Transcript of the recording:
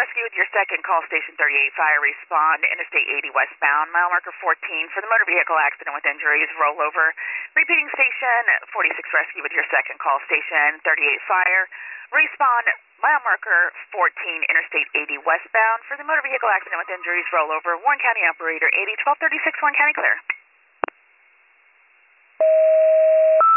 Rescue with your second call, Station 38 Fire. Respond, Interstate 80 westbound, mile marker 14 for the motor vehicle accident with injuries. Rollover. Repeating Station 46 Rescue with your second call, Station 38 Fire. Respond, mile marker 14, Interstate 80 westbound for the motor vehicle accident with injuries. Rollover. Warren County Operator 80 1236, Warren County clear.